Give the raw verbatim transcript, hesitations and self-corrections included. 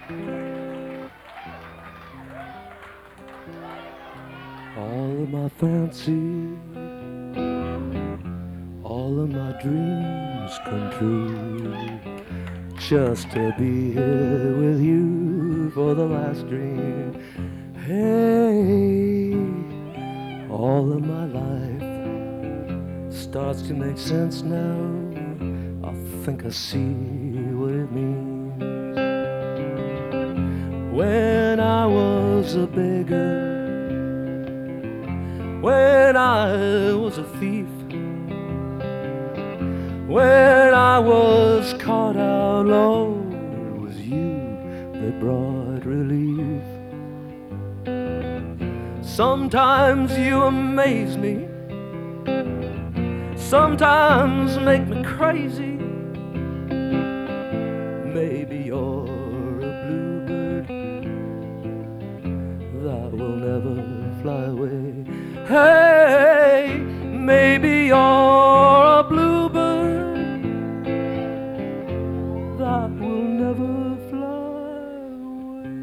All of my fancy, all of my dreams come true, just to be here with you for the last dream. Hey, all of my life starts to make sense now. I think I see what it means. When I was a beggar, when I was a thief, when I was caught out low, it was you that brought relief. Sometimes you amaze me, sometimes make me crazy. Maybe you're a bluebird that will never fly away. Hey, maybe you're a bluebird that will never fly away.